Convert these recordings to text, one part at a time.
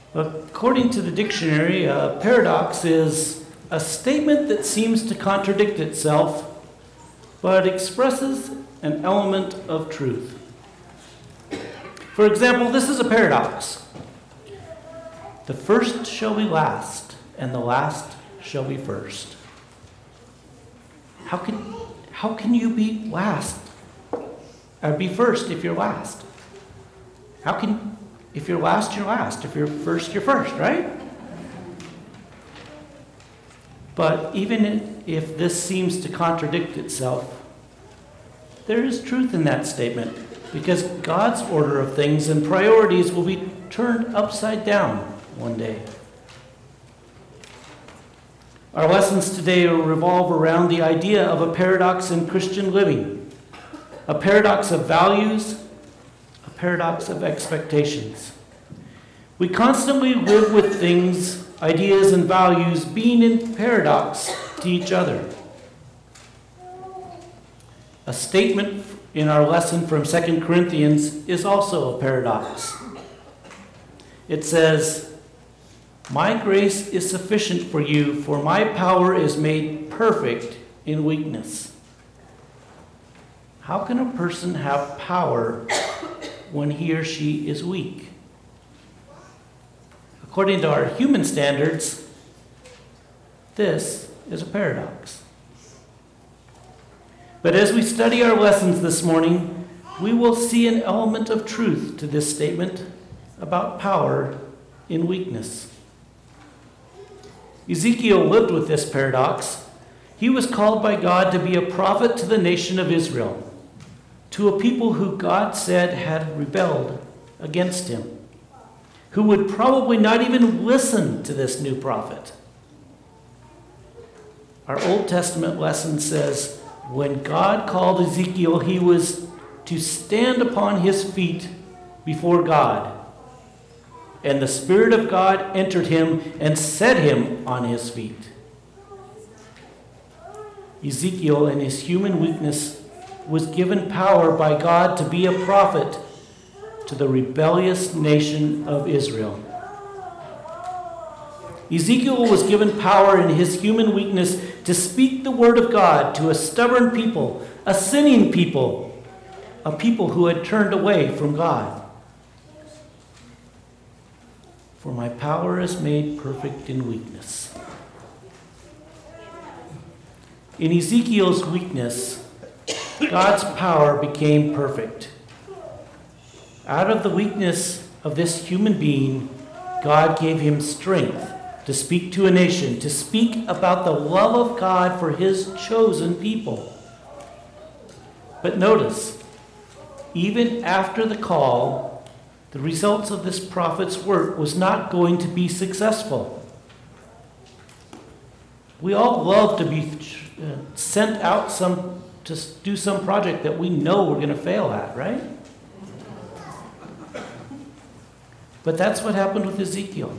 According to the dictionary, a paradox is a statement that seems to contradict itself, but expresses an element of truth. For example, this is a paradox. The first shall be last, and the last shall be first. How can you be last or be first if you're last? If you're last, you're last. If you're first, right? But even if this seems to contradict itself, there is truth in that statement, because God's order of things and priorities will be turned upside down one day. Our lessons today revolve around the idea of a paradox in Christian living, a paradox of values, a paradox of expectations. We constantly live with things, ideas, and values being in paradox to each other. A statement in our lesson from 2 Corinthians is also a paradox. It says, "My grace is sufficient for you, for my power is made perfect in weakness." How can a person have power when he or she is weak? According to our human standards, this is a paradox. But as we study our lessons this morning, we will see an element of truth to this statement about power in weakness. Ezekiel lived with this paradox. He was called by God to be a prophet to the nation of Israel, to a people who God said had rebelled against him, who would probably not even listen to this new prophet. Our Old Testament lesson says, when God called Ezekiel, he was to stand upon his feet before God. And the Spirit of God entered him and set him on his feet. Ezekiel, in his human weakness, was given power by God to be a prophet to the rebellious nation of Israel. Ezekiel was given power in his human weakness to speak the word of God to a stubborn people, a sinning people, a people who had turned away from God. For my power is made perfect in weakness. In Ezekiel's weakness, God's power became perfect. Out of the weakness of this human being, God gave him strength to speak to a nation, to speak about the love of God for his chosen people. But notice, even after the call, the results of this prophet's work was not going to be successful. We all love to be sent out to do some project that we know we're going to fail at, right? But that's what happened with Ezekiel.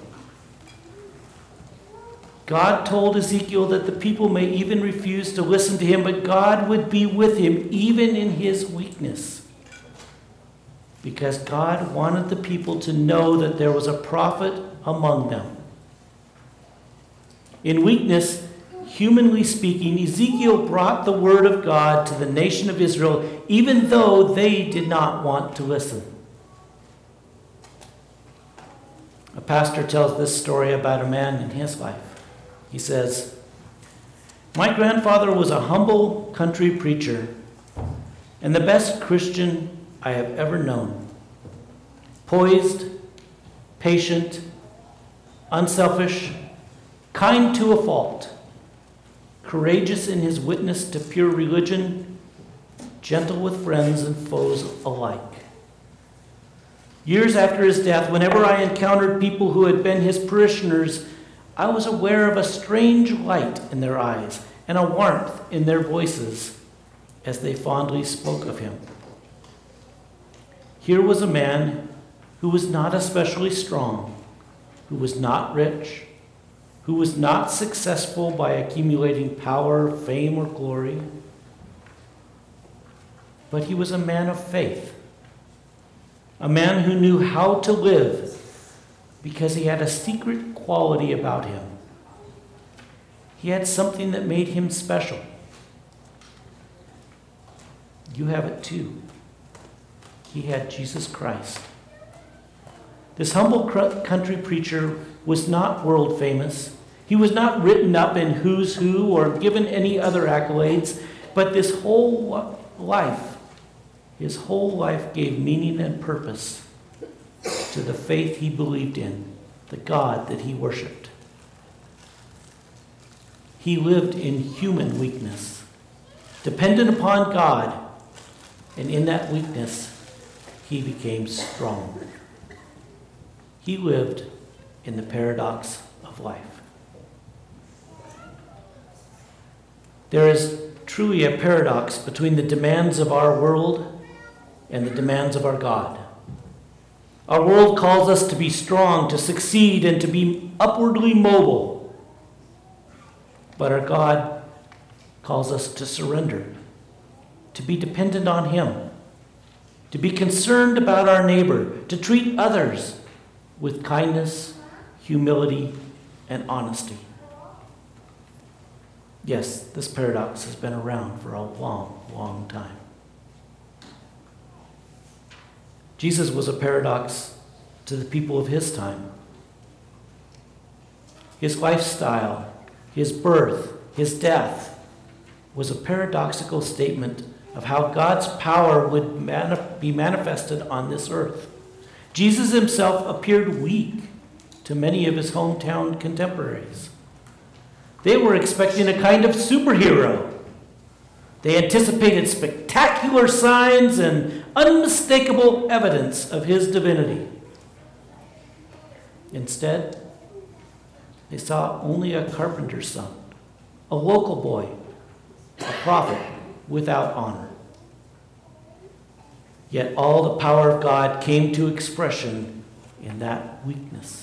God told Ezekiel that the people may even refuse to listen to him, but God would be with him even in his weakness. Because God wanted the people to know that there was a prophet among them. In weakness, humanly speaking, Ezekiel brought the word of God to the nation of Israel, even though they did not want to listen. A pastor tells this story about a man in his life. He says, "My grandfather was a humble country preacher and the best Christian I have ever known. Poised, patient, unselfish, kind to a fault, courageous in his witness to pure religion, gentle with friends and foes alike. Years after his death, whenever I encountered people who had been his parishioners, I was aware of a strange light in their eyes and a warmth in their voices as they fondly spoke of him. Here was a man who was not especially strong, who was not rich, who was not successful by accumulating power, fame, or glory, but he was a man of faith, a man who knew how to live because he had a secret quality about him. He had something that made him special. You have it too. He had Jesus Christ. This humble country preacher was not world famous. He was not written up in who's who or given any other accolades, but his whole life gave meaning and purpose to the faith he believed in, the God that he worshiped. He lived in human weakness, dependent upon God, and in that weakness, he became strong. He lived in the paradox of life. There is truly a paradox between the demands of our world and the demands of our God. Our world calls us to be strong, to succeed, and to be upwardly mobile. But our God calls us to surrender, to be dependent on Him, to be concerned about our neighbor, to treat others with kindness, humility, and honesty. Yes, this paradox has been around for a long, long time. Jesus was a paradox to the people of his time. His lifestyle, his birth, his death was a paradoxical statement of how God's power would be manifested on this earth. Jesus himself appeared weak to many of his hometown contemporaries. They were expecting a kind of superhero. They anticipated spectacular signs and unmistakable evidence of his divinity. Instead, they saw only a carpenter's son, a local boy, a prophet without honor. Yet all the power of God came to expression in that weakness.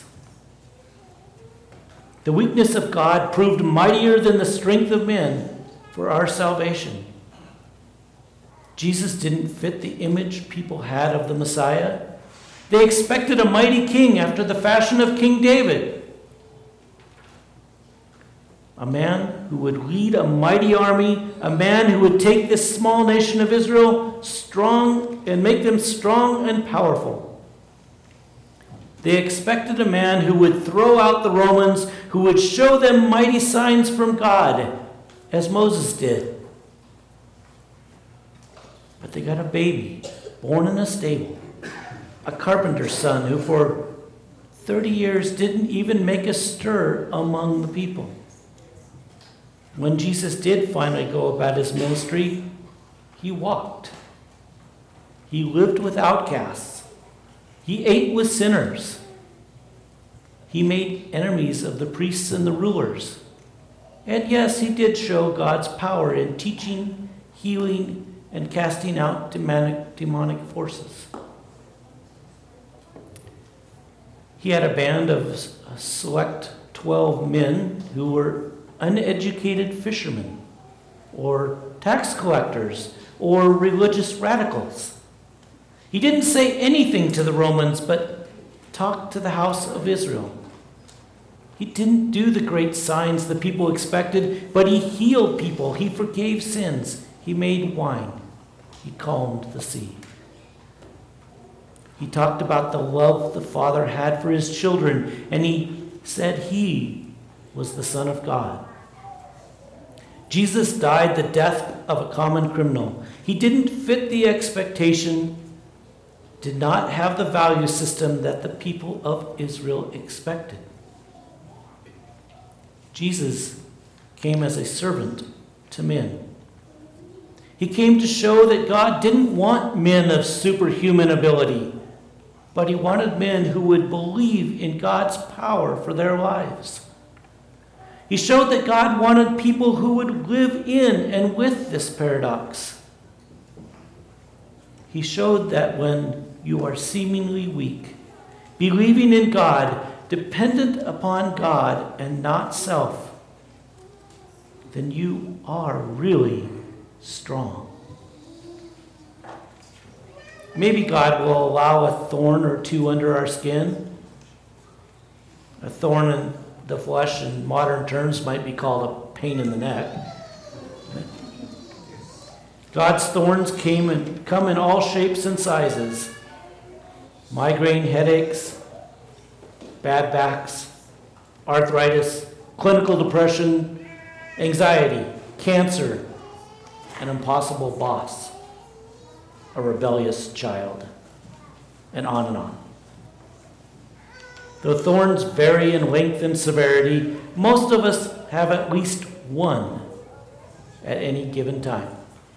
The weakness of God proved mightier than the strength of men for our salvation. Jesus didn't fit the image people had of the Messiah. They expected a mighty king after the fashion of King David. A man who would lead a mighty army, a man who would take this small nation of Israel strong and make them strong and powerful. They expected a man who would throw out the Romans, who would show them mighty signs from God, as Moses did. But they got a baby born in a stable, a carpenter's son who for 30 years didn't even make a stir among the people. When Jesus did finally go about his ministry, he walked. He lived with outcasts. He ate with sinners. He made enemies of the priests and the rulers. And yes, he did show God's power in teaching, healing, and casting out demonic forces. He had a band of a select 12 men who were uneducated fishermen, or tax collectors, or religious radicals. He didn't say anything to the Romans, but talked to the house of Israel. He didn't do the great signs the people expected, but he healed people. He forgave sins. He made wine. He calmed the sea. He talked about the love the Father had for his children, and he said he was the Son of God. Jesus died the death of a common criminal. He didn't fit the expectation, did not have the value system that the people of Israel expected. Jesus came as a servant to men. He came to show that God didn't want men of superhuman ability, but he wanted men who would believe in God's power for their lives. He showed that God wanted people who would live in and with this paradox. He showed that when you are seemingly weak, believing in God, dependent upon God and not self, then you are really strong. Maybe God will allow a thorn or two under our skin, A thorn in the flesh in modern terms might be called a pain in the neck. God's thorns come in all shapes and sizes. Migraine headaches, bad backs, arthritis, clinical depression, anxiety, cancer, an impossible boss, a rebellious child, and on and on. Though thorns vary in length and severity, most of us have at least one at any given time.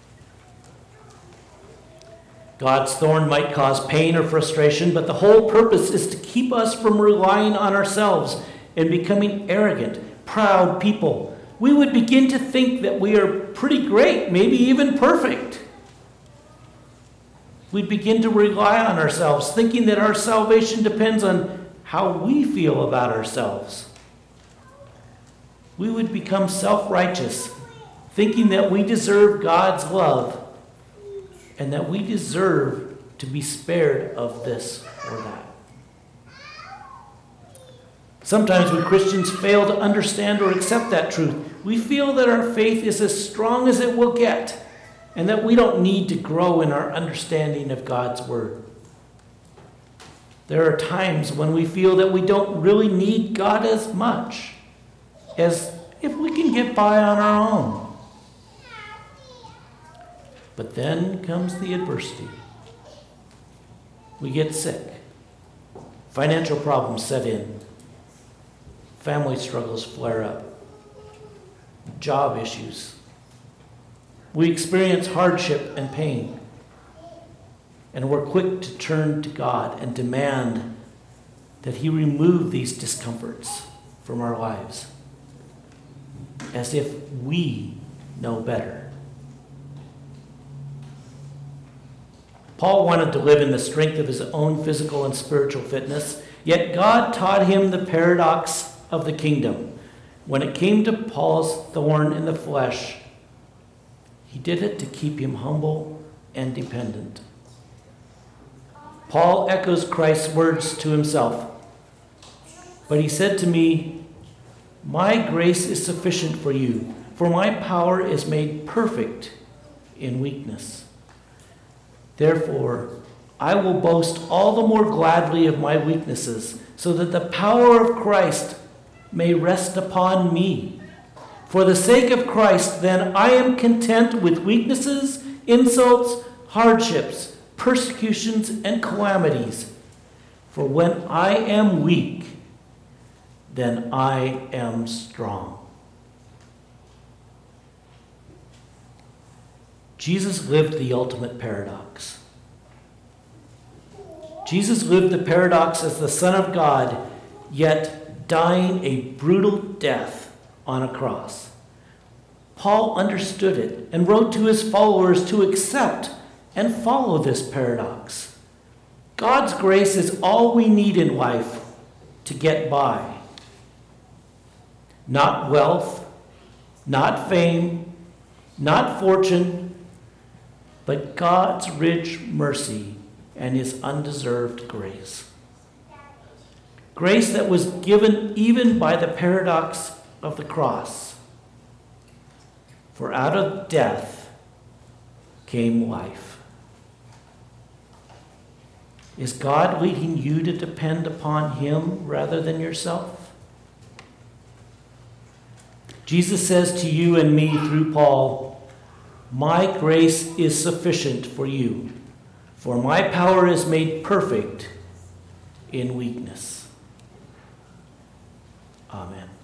God's thorn might cause pain or frustration, but the whole purpose is to keep us from relying on ourselves and becoming arrogant, proud people. We would begin to think that we are pretty great, maybe even perfect. We'd begin to rely on ourselves, thinking that our salvation depends on how we feel about ourselves. We would become self-righteous, thinking that we deserve God's love and that we deserve to be spared of this or that. Sometimes we Christians fail to understand or accept that truth. We feel that our faith is as strong as it will get and that we don't need to grow in our understanding of God's word. There are times when we feel that we don't really need God as much as if we can get by on our own. But then comes the adversity. We get sick. Financial problems set in. Family struggles flare up. Job issues. We experience hardship and pain. And we're quick to turn to God and demand that He remove these discomforts from our lives, as if we know better. Paul wanted to live in the strength of his own physical and spiritual fitness, yet God taught him the paradox of the kingdom. When it came to Paul's thorn in the flesh, He did it to keep him humble and dependent. Paul echoes Christ's words to himself. But he said to me, "My grace is sufficient for you, for my power is made perfect in weakness. Therefore, I will boast all the more gladly of my weaknesses, so that the power of Christ may rest upon me. For the sake of Christ, then, I am content with weaknesses, insults, hardships, persecutions, and calamities. For when I am weak, then I am strong." Jesus lived the ultimate paradox. Jesus lived the paradox as the Son of God, yet dying a brutal death on a cross. Paul understood it and wrote to his followers to accept and follow this paradox. God's grace is all we need in life to get by. Not wealth, not fame, not fortune, but God's rich mercy and His undeserved grace. Grace that was given even by the paradox of the cross. For out of death came life. Is God leading you to depend upon Him rather than yourself? Jesus says to you and me through Paul, "My grace is sufficient for you, for my power is made perfect in weakness." Amen.